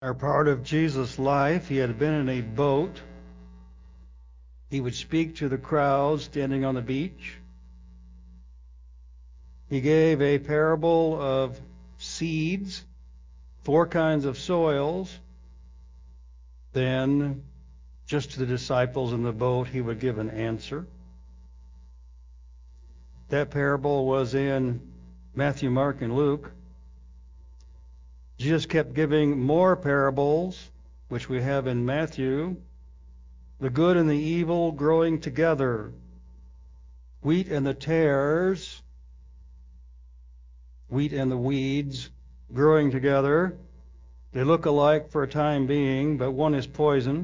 are part of Jesus' life. He had been in a boat. He would speak to the crowds standing on the beach. He gave a parable of seeds, 4 kinds of soils. Then, just to the disciples in the boat, he would give an answer. That parable was in Matthew, Mark, and Luke. Jesus kept giving more parables, which we have in Matthew. The good and the evil growing together. Wheat and the tares, wheat and the weeds growing together. They look alike for a time being, but one is poison.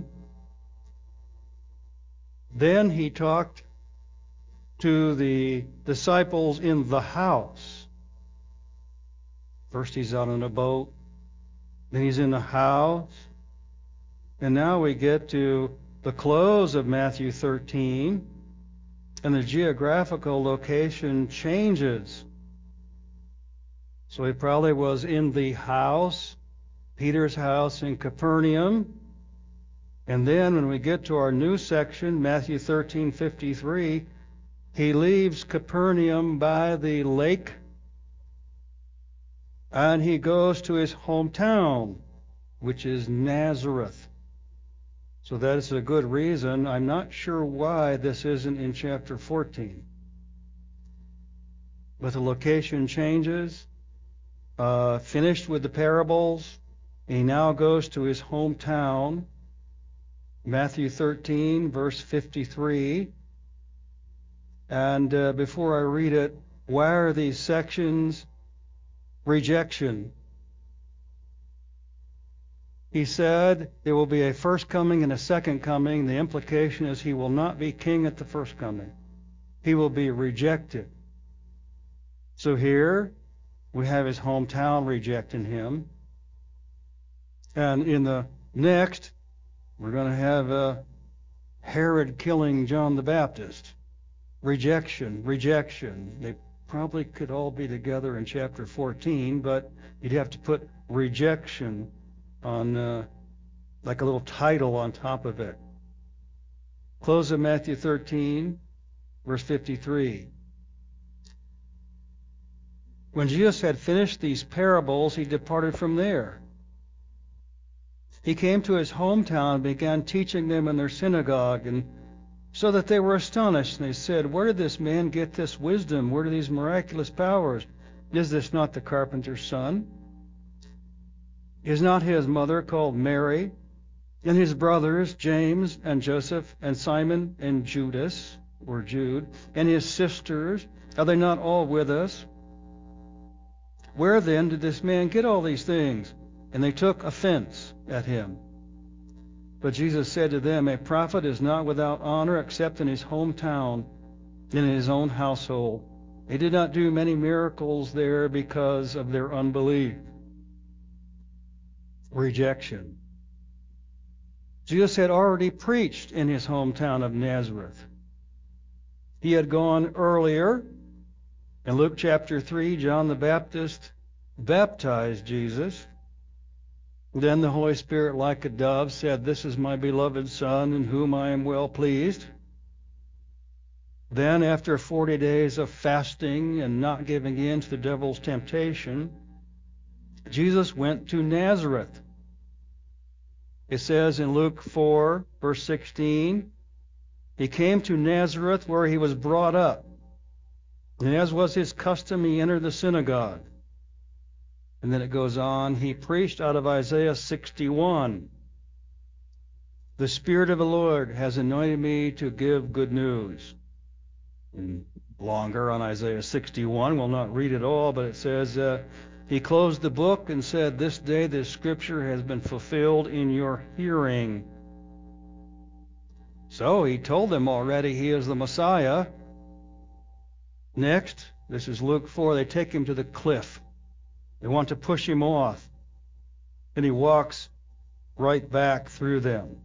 Then he talked to the disciples in the house. First he's out on a boat, then he's in the house, and now we get to the close of Matthew 13, and the geographical location changes. So he probably was in the house, Peter's house in Capernaum. And then when we get to our new section, Matthew 13:53, he leaves Capernaum by the lake and he goes to his hometown, which is Nazareth. So that is a good reason. I'm not sure why this isn't in chapter 14. But the location changes. Finished with the parables, he now goes to his hometown. Matthew 13, verse 53. And before I read it, why are these sections? Rejection. He said there will be a first coming and a second coming. The implication is he will not be king at the first coming. He will be rejected. So here we have his hometown rejecting him. And in the next, we're going to have Herod killing John the Baptist. Rejection, rejection. They probably could all be together in chapter 14, but you'd have to put rejection on like a little title on top of it. Close of Matthew 13, verse 53. When Jesus had finished these parables, he departed from there. He came to his hometown and began teaching them in their synagogue, and so that they were astonished. And they said, "Where did this man get this wisdom? Where do these miraculous powers? Is this not the carpenter's son? Is not his mother called Mary? And his brothers, James and Joseph and Simon and Judas, or Jude, and his sisters, are they not all with us? Where then did this man get all these things?" And they took offense at him. But Jesus said to them, "A prophet is not without honor except in his hometown and in his own household." He did not do many miracles there because of their unbelief. Rejection. Jesus had already preached in his hometown of Nazareth. He had gone earlier. In Luke chapter 3, John the Baptist baptized Jesus. Then the Holy Spirit, like a dove, said, "This is my beloved Son, in whom I am well pleased." Then, after 40 days of fasting and not giving in to the devil's temptation, Jesus went to Nazareth. It says in Luke 4, verse 16, he came to Nazareth where he was brought up. And as was his custom, he entered the synagogue. And then it goes on, he preached out of Isaiah 61. "The Spirit of the Lord has anointed me to give good news." And longer on Isaiah 61, we'll not read it all, but it says, he closed the book and said, "This day this scripture has been fulfilled in your hearing." So he told them already he is the Messiah. Next, this is Luke 4, they take him to the cliff. They want to push him off. And he walks right back through them.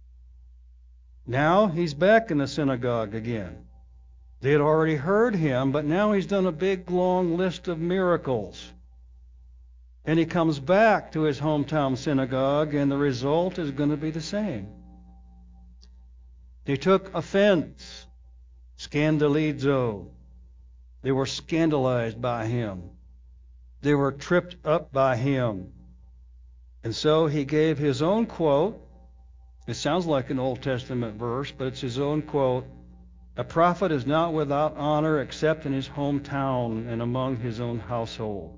Now he's back in the synagogue again. They had already heard him, but now he's done a big, long list of miracles. And he comes back to his hometown synagogue, and the result is going to be the same. They took offense, scandalizo. They were scandalized by him. They were tripped up by him. And so he gave his own quote. It sounds like an Old Testament verse, but it's his own quote. A prophet is not without honor except in his hometown and among his own household.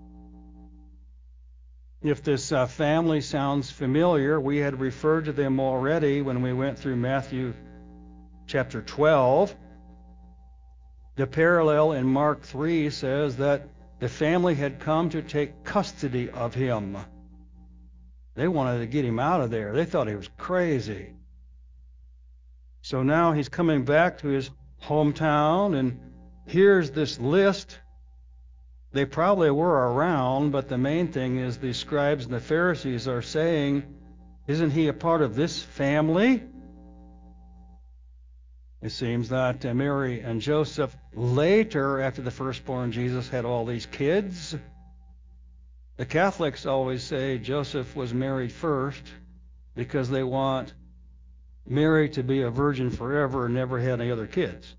If this family sounds familiar, we had referred to them already when we went through Matthew chapter 12. The parallel in Mark 3 says that the family had come to take custody of him. They wanted to get him out of there. They thought he was crazy. So now he's coming back to his hometown, and here's this list. They probably were around, but the main thing is the scribes and the Pharisees are saying, isn't he a part of this family? It seems that Mary and Joseph later, after the firstborn Jesus, had all these kids. The Catholics always say Joseph was married first because they want Mary to be a virgin forever and never had any other kids.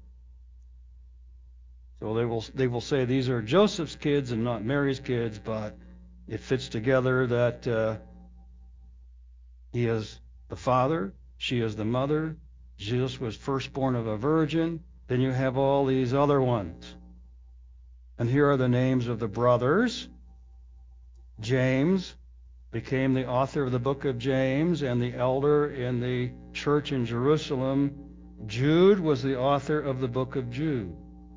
So they will say these are Joseph's kids and not Mary's kids, but it fits together that he is the father, she is the mother, Jesus was firstborn of a virgin, then you have all these other ones. And here are the names of the brothers. James became the author of the book of James and the elder in the church in Jerusalem. Jude was the author of the book of Jude.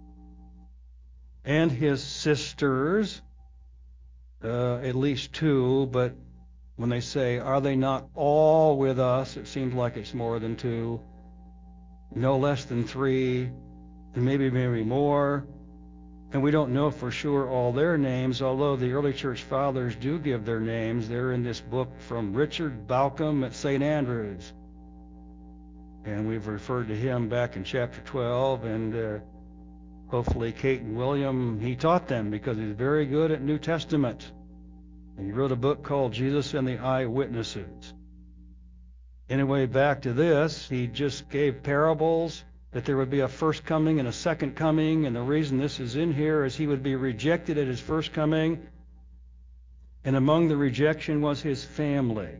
And his sisters, at least two, but when they say, are they not all with us, it seems like it's more than two, no less than three, and maybe more. And we don't know for sure all their names, although the early church fathers do give their names. They're in this book from Richard Bauckham at St. Andrews. And we've referred to him back in chapter 12, and hopefully Kate and William, he taught them because he's very good at New Testament. And he wrote a book called Jesus and the Eyewitnesses. Anyway, back to this, he just gave parables that there would be a first coming and a second coming, and the reason this is in here is he would be rejected at his first coming, and among the rejection was his family.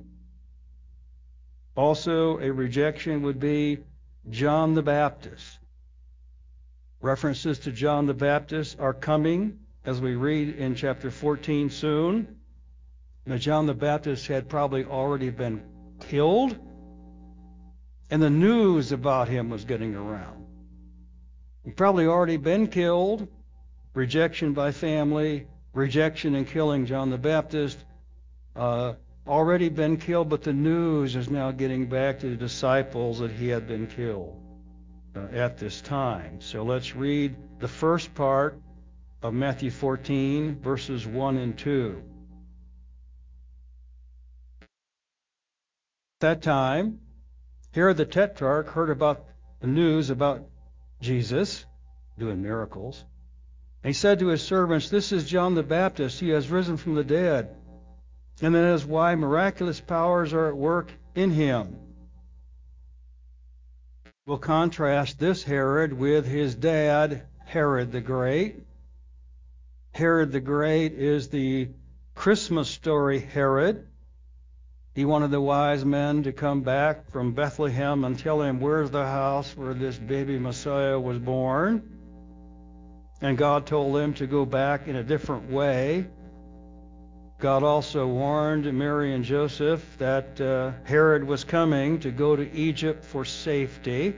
Also, a rejection would be John the Baptist. References to John the Baptist are coming, as we read in chapter 14 soon. Now, John the Baptist had probably already been killed, and the news about him was getting around. He'd probably already been killed, rejection by family, rejection and killing John the Baptist, already been killed, but the news is now getting back to the disciples that he had been killed at this time. So let's read the first part of Matthew 14, verses 1 and 2. At that time, Herod the Tetrarch heard about the news about Jesus doing miracles. And he said to his servants, this is John the Baptist. He has risen from the dead. And that is why miraculous powers are at work in him. We'll contrast this Herod with his dad, Herod the Great. Herod the Great is the Christmas story Herod. He wanted the wise men to come back from Bethlehem and tell him where's the house where this baby Messiah was born. And God told them to go back in a different way. God also warned Mary and Joseph that Herod was coming to go to Egypt for safety.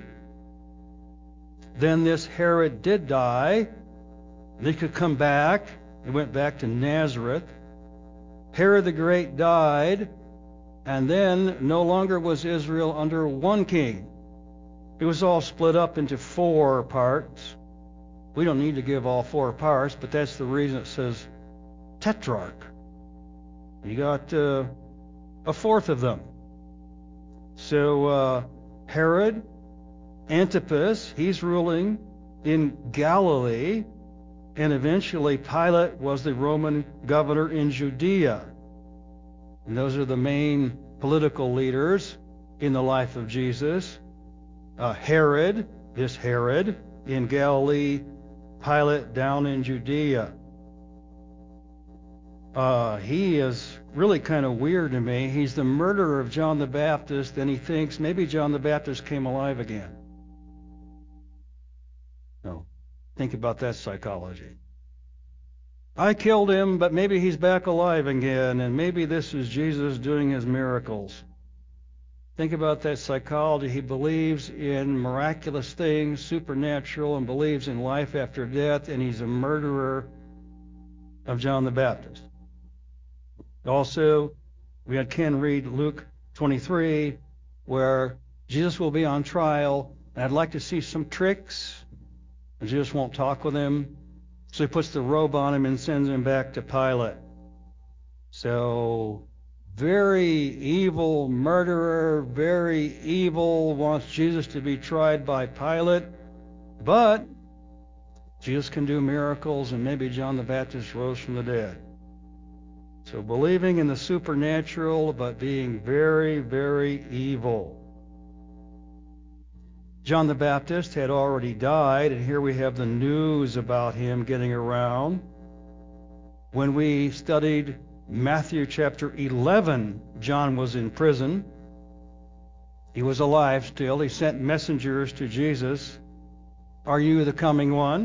Then this Herod did die. He could come back. He went back to Nazareth. Herod the Great died. And then no longer was Israel under one king. It was all split up into 4 parts. We don't need to give all 4 parts, but that's the reason it says tetrarch. You got a 4th of them. So Herod Antipas, he's ruling in Galilee. And eventually Pilate was the Roman governor in Judea. And those are the main political leaders in the life of Jesus. Herod in Galilee, Pilate down in Judea. He is really kind of weird to me. He's the murderer of John the Baptist, and he thinks maybe John the Baptist came alive again. No, think about that psychology. I killed him, but maybe he's back alive again, and maybe this is Jesus doing his miracles. Think about that psychology. He believes in miraculous things, supernatural, and believes in life after death, and he's a murderer of John the Baptist. Also, we had Ken read Luke 23, where Jesus will be on trial, and I'd like to see some tricks, and Jesus won't talk with him. So he puts the robe on him and sends him back to Pilate. So, very evil murderer, very evil, wants Jesus to be tried by Pilate. But Jesus can do miracles, and maybe John the Baptist rose from the dead. So believing in the supernatural, but being very, very evil. John the Baptist had already died, and here we have the news about him getting around. When we studied Matthew chapter 11, John was in prison. He was alive still. He sent messengers to Jesus. Are you the coming one?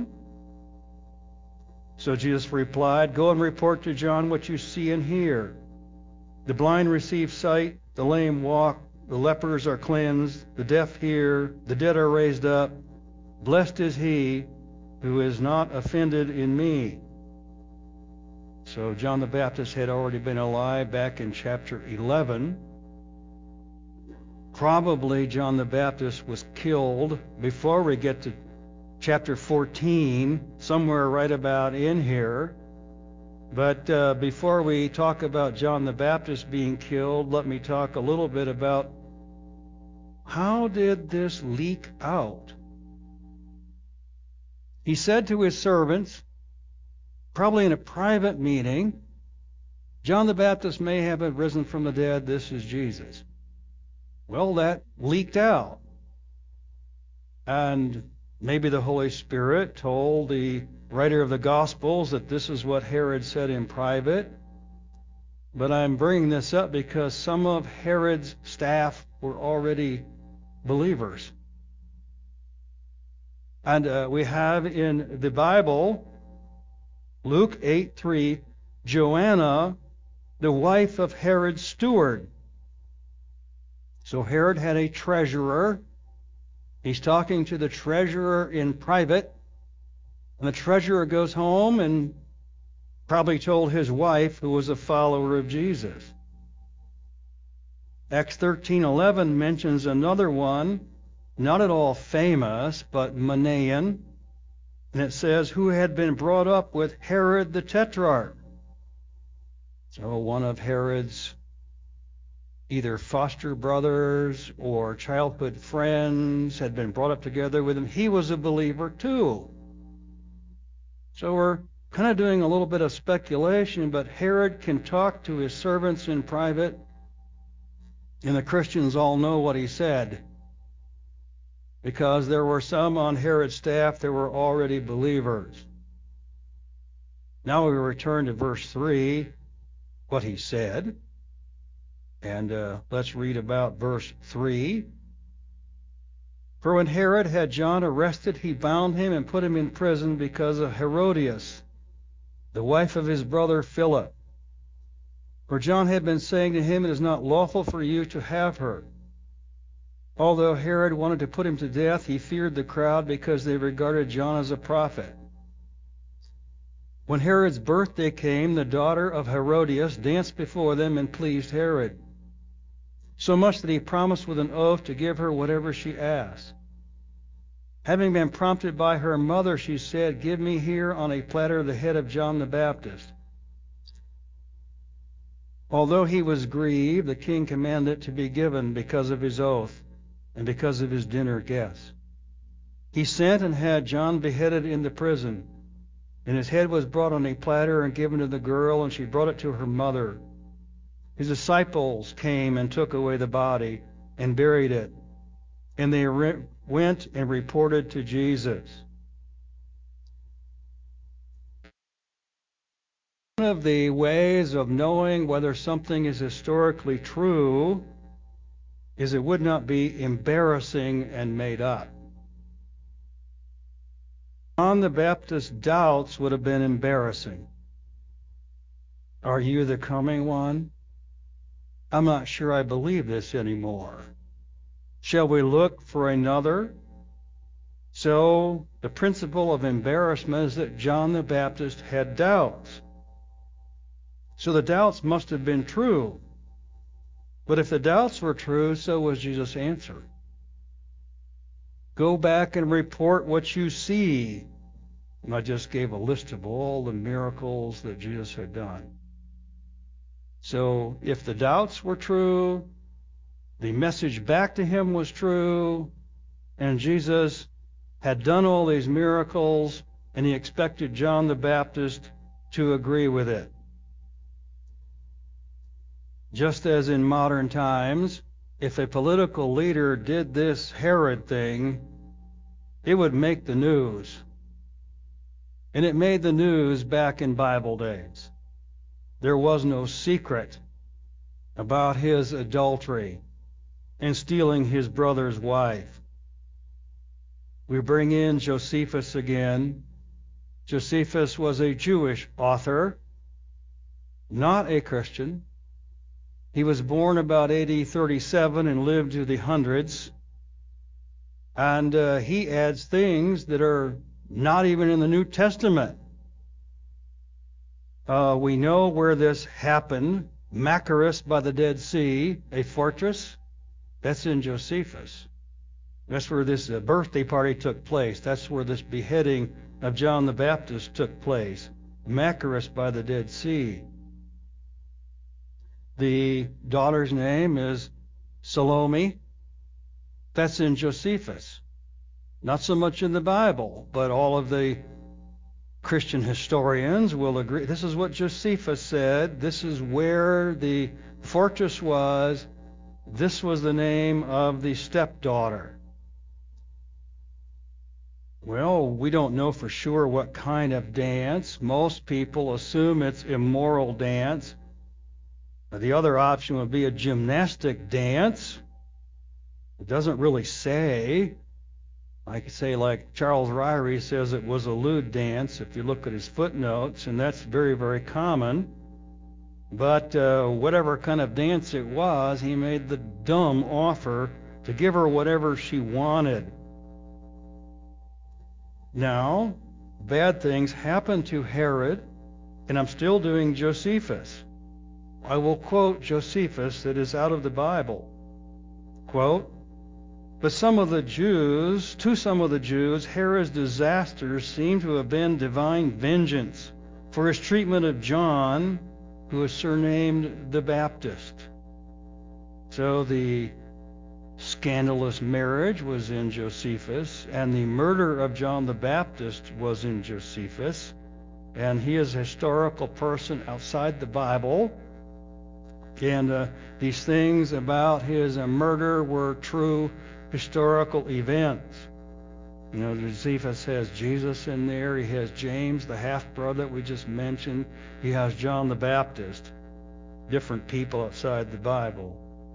So Jesus replied, go and report to John what you see and hear. The blind receive sight, the lame walk, the lepers are cleansed, the deaf hear, the dead are raised up. Blessed is he who is not offended in me. So John the Baptist had already been alive back in chapter 11. Probably John the Baptist was killed before we get to chapter 14, somewhere right about in here. But before we talk about John the Baptist being killed, let me talk a little bit about how did this leak out? He said to his servants, probably in a private meeting, John the Baptist may have risen from the dead. This is Jesus. Well, that leaked out. And maybe the Holy Spirit told the writer of the Gospels that this is what Herod said in private. But I'm bringing this up because some of Herod's staff were already believers. And we have in the Bible, Luke 8:3, Joanna, the wife of Herod's steward. So Herod had a treasurer. He's talking to the treasurer in private. And the treasurer goes home and probably told his wife, who was a follower of Jesus. Acts 13:11 mentions another one, not at all famous, but Manaen. And it says, who had been brought up with Herod the Tetrarch. So one of Herod's either foster brothers or childhood friends had been brought up together with him. He was a believer too. So we're kind of doing a little bit of speculation, but Herod can talk to his servants in private, and the Christians all know what he said, because there were some on Herod's staff that were already believers. Now we return to verse 3, what he said, and let's read about verse 3. For when Herod had John arrested, he bound him and put him in prison because of Herodias, the wife of his brother Philip. For John had been saying to him, it is not lawful for you to have her. Although Herod wanted to put him to death, he feared the crowd because they regarded John as a prophet. When Herod's birthday came, the daughter of Herodias danced before them and pleased Herod, so much that he promised with an oath to give her whatever she asked. Having been prompted by her mother, she said, give me here on a platter the head of John the Baptist. Although he was grieved, the king commanded it to be given because of his oath and because of his dinner guests. He sent and had John beheaded in the prison. And his head was brought on a platter and given to the girl, and she brought it to her mother. His disciples came and took away the body and buried it. And they went and reported to Jesus. One of the ways of knowing whether something is historically true is it would not be embarrassing and made up. John the Baptist's doubts would have been embarrassing. Are you the coming one? I'm not sure I believe this anymore. Shall we look for another? So the principle of embarrassment is that John the Baptist had doubts. So the doubts must have been true. But if the doubts were true, so was Jesus' answer. Go back and report what you see. And I just gave a list of all the miracles that Jesus had done. So if the doubts were true, the message back to him was true, and Jesus had done all these miracles, and he expected John the Baptist to agree with it. Just as in modern times, if a political leader did this Herod thing, it would make the news. And it made the news back in Bible days. There was no secret about his adultery and stealing his brother's wife. We bring in Josephus again. Josephus was a Jewish author, not a Christian. He was born about AD 37 and lived to the hundreds. And he adds things that are not even in the New Testament. We know where this happened. Machaerus by the Dead Sea, a fortress. That's in Josephus. That's where this birthday party took place. That's where this beheading of John the Baptist took place. Machaerus by the Dead Sea. The daughter's name is Salome. That's in Josephus. Not so much in the Bible, but all of the Christian historians will agree. This is what Josephus said. This is where the fortress was. This was the name of the stepdaughter. Well, we don't know for sure what kind of dance. Most people assume it's immoral dance. The other option would be a gymnastic dance. It doesn't really say. I could say, like Charles Ryrie says, it was a lewd dance if you look at his footnotes, and that's very, very common. But whatever kind of dance it was, he made the dumb offer to give her whatever she wanted. Now, bad things happened to Herod, and I'm still doing Josephus. I will quote Josephus that is out of the Bible. Quote, but to some of the Jews, Herod's disasters seem to have been divine vengeance for his treatment of John, who is surnamed the Baptist. So the scandalous marriage was in Josephus, and the murder of John the Baptist was in Josephus, and he is a historical person outside the Bible. And these things about his murder were true historical events. You know, Josephus has Jesus in there. He has James, the half-brother that we just mentioned. He has John the Baptist. Different people outside the Bible.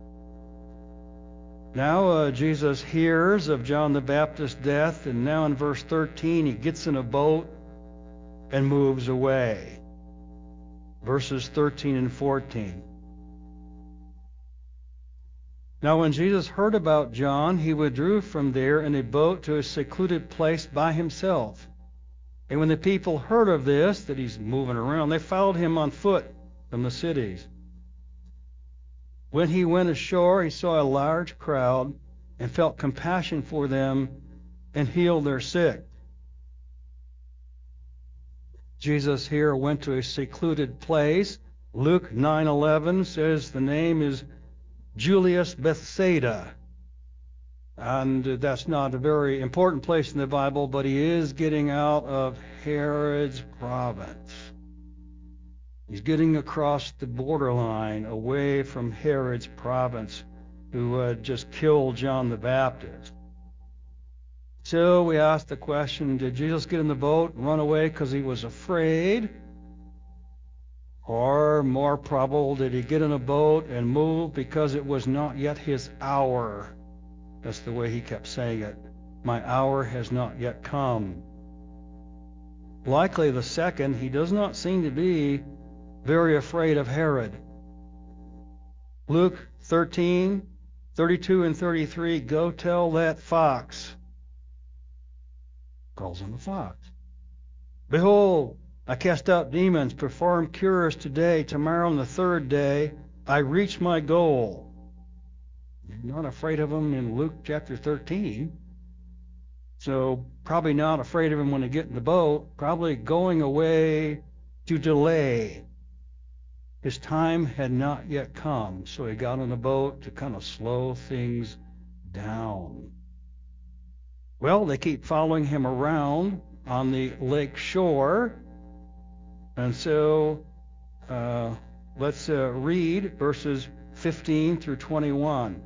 Now Jesus hears of John the Baptist's death, and now in verse 13 he gets in a boat and moves away. Verses 13 and 14. Now when Jesus heard about John, he withdrew from there in a boat to a secluded place by himself. And when the people heard of this, that he's moving around, they followed him on foot from the cities. When he went ashore, he saw a large crowd and felt compassion for them and healed their sick. Jesus here went to a secluded place. Luke 9:11 says the name is Julius Bethsaida. And that's not a very important place in the Bible, but he is getting out of Herod's province. He's getting across the borderline away from Herod's province, who had just killed John the Baptist. So we ask the question, did Jesus get in the boat and run away because he was afraid? Or, more probable, did he get in a boat and move because it was not yet his hour? That's the way he kept saying it. My hour has not yet come. Likely the second. He does not seem to be very afraid of Herod. Luke 13:32 and 33, go tell that fox. Calls him a fox. Behold, I cast out demons, perform cures today, tomorrow, and the third day, I reach my goal. You're not afraid of him in Luke chapter 13. So probably not afraid of him when they get in the boat, probably going away to delay. His time had not yet come, so he got on the boat to kind of slow things down. Well, they keep following him around on the lake shore, and so let's read verses 15 through 21.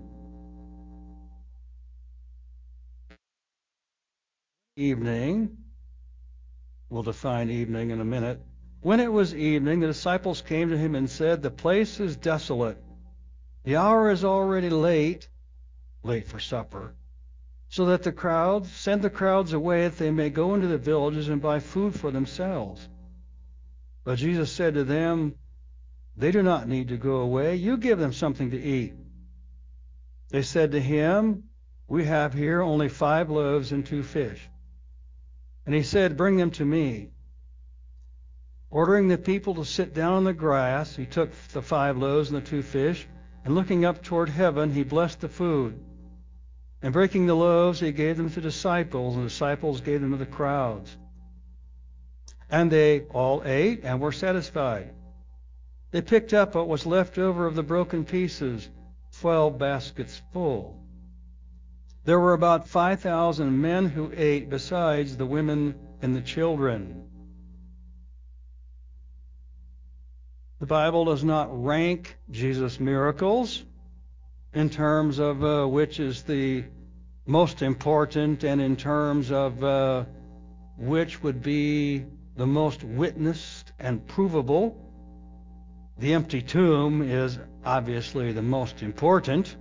Evening, we'll define evening in a minute. When it was evening, the disciples came to him and said, the place is desolate. The hour is already late for supper, so that send the crowds away that they may go into the villages and buy food for themselves. But Jesus said to them, they do not need to go away. You give them something to eat. They said to him, we have here only 5 loaves and 2 fish. And he said, bring them to me. Ordering the people to sit down on the grass, he took the 5 loaves and the 2 fish, and looking up toward heaven, he blessed the food. And breaking the loaves, he gave them to the disciples, and the disciples gave them to the crowds. And they all ate and were satisfied. They picked up what was left over of the broken pieces, 12 baskets full. There were about 5,000 men who ate, besides the women and the children. The Bible does not rank Jesus' miracles in terms of which is the most important and in terms of which would be the most witnessed and provable. The empty tomb is obviously the most important.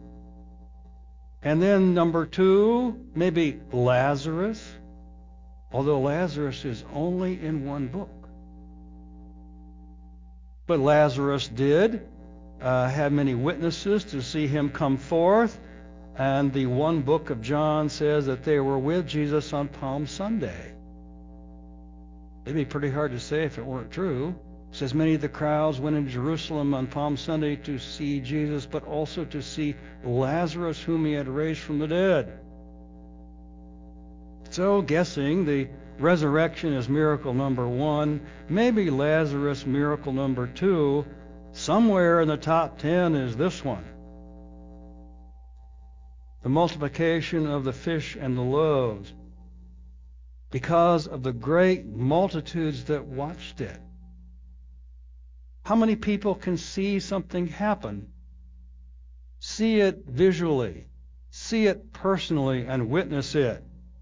And then number 2, maybe Lazarus, although Lazarus is only in one book. But Lazarus did have many witnesses to see him come forth, and the one book of John says that they were with Jesus on Palm Sunday. It'd be pretty hard to say if it weren't true. It says many of the crowds went into Jerusalem on Palm Sunday to see Jesus, but also to see Lazarus, whom he had raised from the dead. So, guessing the resurrection is miracle number 1, maybe Lazarus miracle number 2, somewhere in the top 10 is this one. The multiplication of the fish and the loaves, because of the great multitudes that watched it. How many people can see something happen, see it visually, see it personally, and witness it?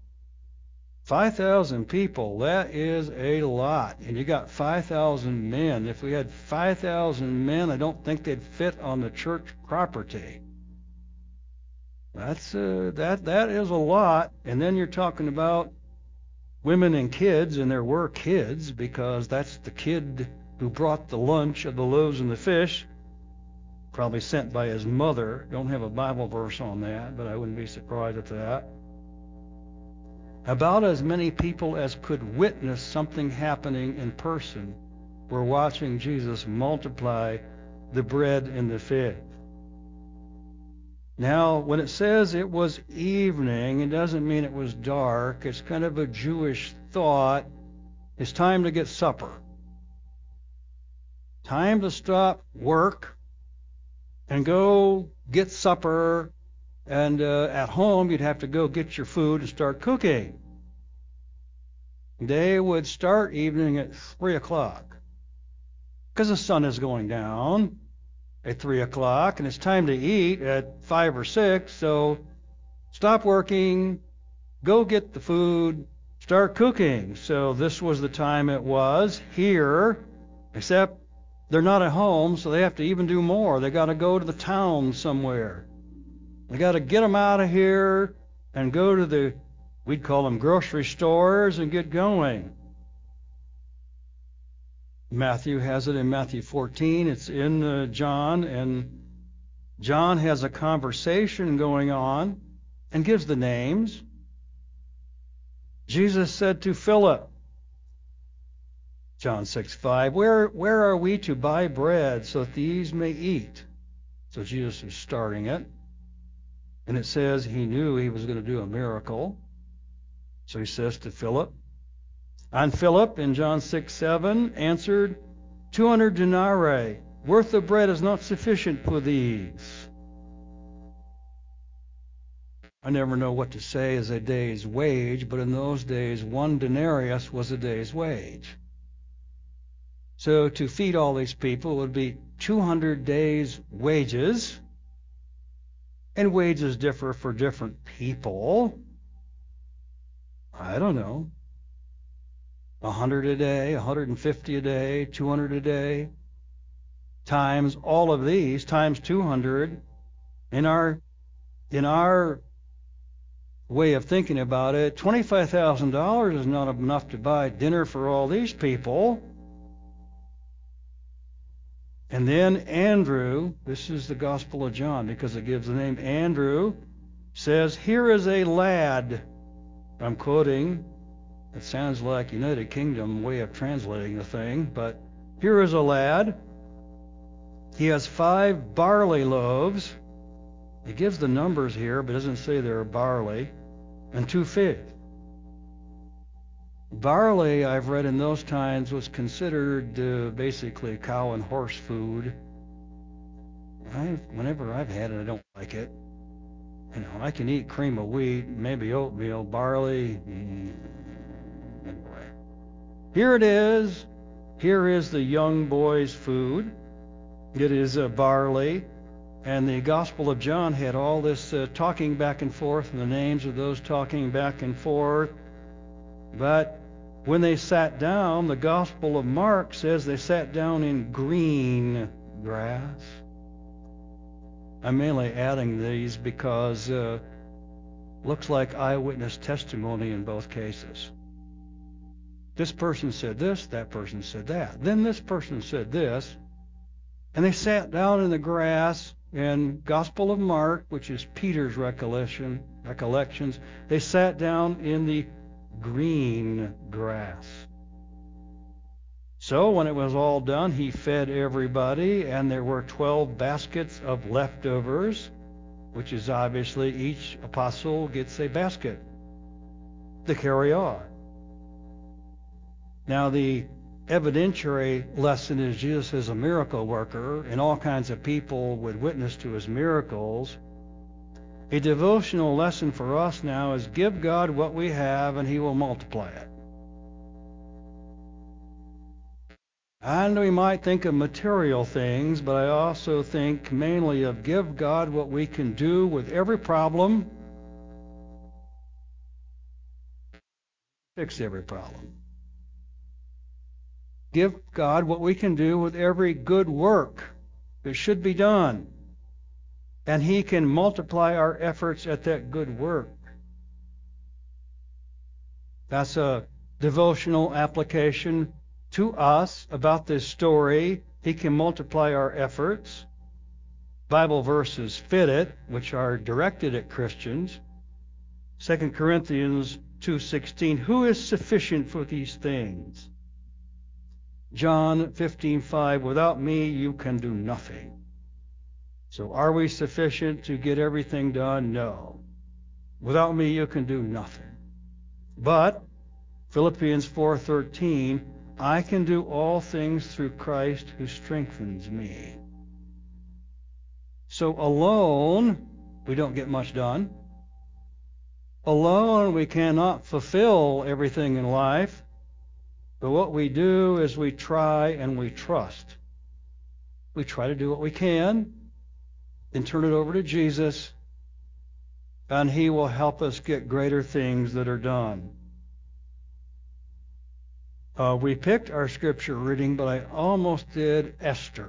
5,000 people, that is a lot. And you got 5,000 men. If we had 5,000 men, I don't think they'd fit on the church property. That is a lot. And then you're talking about women and kids, and there were kids, because that's the kid who brought the lunch of the loaves and the fish, probably sent by his mother. Don't have a Bible verse on that, but I wouldn't be surprised at that. About as many people as could witness something happening in person were watching Jesus multiply the bread and the fish. Now, when it says it was evening, it doesn't mean it was dark. It's kind of a Jewish thought. It's time to get supper. Time to stop work and go get supper And at home, you'd have to go get your food and start cooking. They would start evening at 3 o'clock because the sun is going down at 3 o'clock, and it's time to eat at 5 or 6. So stop working, go get the food, start cooking. So this was the time it was here, except they're not at home, so they have to even do more. They got to go to the town somewhere. They got to get them out of here and go to the, we'd call them grocery stores, and get going. Matthew has it in Matthew 14. It's in John, and John has a conversation going on and gives the names. Jesus said to Philip, John 6:5, where are we to buy bread so that these may eat? So Jesus is starting it. And it says he knew he was going to do a miracle. So he says to Philip. And Philip, in John 6:7, answered, 200 denarii worth of bread is not sufficient for these. I never know what to say as a day's wage, but in those days, 1 denarius was a day's wage. So to feed all these people would be 200 days' wages. And wages differ for different people. I don't know. 100 a day, 150 a day, 200 a day, times all of these, times 200. In our way of thinking about it, $25,000 is not enough to buy dinner for all these people. And then Andrew, this is the Gospel of John because it gives the name Andrew, says, here is a lad. I'm quoting. It sounds like United Kingdom way of translating the thing, but here is a lad. He has 5 barley loaves. He gives the numbers here, but doesn't say they're barley, and 2 fish. Barley, I've read in those times, was considered basically cow and horse food. Whenever I've had it, I don't like it. You know, I can eat cream of wheat, maybe oatmeal, barley. Anyway, here it is. Here is the young boy's food. It is barley. And the Gospel of John had all this talking back and forth, and the names of those talking back and forth. But when they sat down, the Gospel of Mark says they sat down in green grass. I'm mainly adding these because looks like eyewitness testimony in both cases. This person said this, that person said that. Then this person said this. And they sat down in the grass. In Gospel of Mark, which is Peter's recollections, they sat down in the green grass. So when it was all done, he fed everybody, and there were 12 baskets of leftovers, which is obviously each apostle gets a basket to carry on. Now the evidentiary lesson is Jesus is a miracle worker, and all kinds of people would witness to his miracles. A devotional lesson for us now is give God what we have, and he will multiply it. And we might think of material things, but I also think mainly of give God what we can do with every problem, fix every problem. Give God what we can do with every good work that should be done. And he can multiply our efforts at that good work. That's a devotional application to us about this story. He can multiply our efforts. Bible verses fit it, which are directed at Christians. 2 Corinthians 2:16, who is sufficient for these things? John 15:5, without me you can do nothing. So are we sufficient to get everything done? No. Without me you can do nothing. But Philippians 4:13, I can do all things through Christ who strengthens me. So alone we don't get much done. Alone, we cannot fulfill everything in life. But what we do is we try and we trust. We try to do what we can, then turn it over to Jesus, and He will help us get greater things that are done. We picked our scripture reading, but I almost did Esther.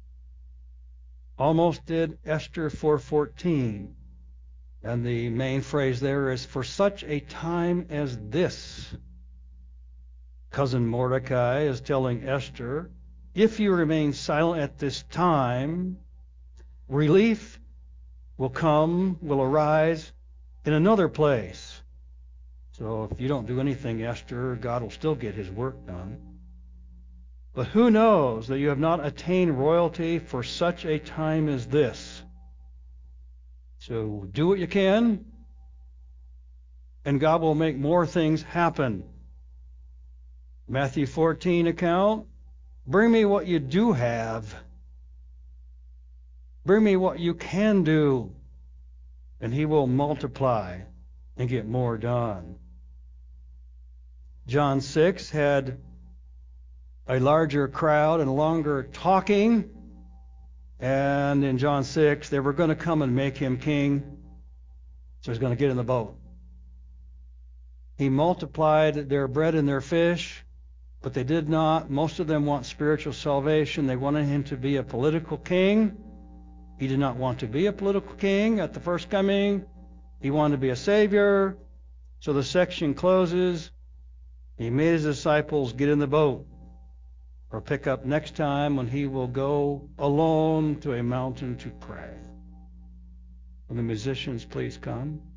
Almost did Esther 4:14. And the main phrase there is, for such a time as this. Cousin Mordecai is telling Esther, if you remain silent at this time, relief will arise in another place. So if you don't do anything, Esther, God will still get His work done. But who knows that you have not attained royalty for such a time as this? So do what you can, and God will make more things happen. Matthew 14 account, bring me what you do have. Bring me what you can do, and He will multiply and get more done. John 6 had a larger crowd and longer talking. And in John 6, they were going to come and make Him king. So He's going to get in the boat. He multiplied their bread and their fish, but they did not. Most of them want spiritual salvation. They wanted Him to be a political king. He did not want to be a political king at the first coming. He wanted to be a savior. So the section closes. He made His disciples get in the boat. Or pick up next time when He will go alone to a mountain to pray. Will the musicians please come?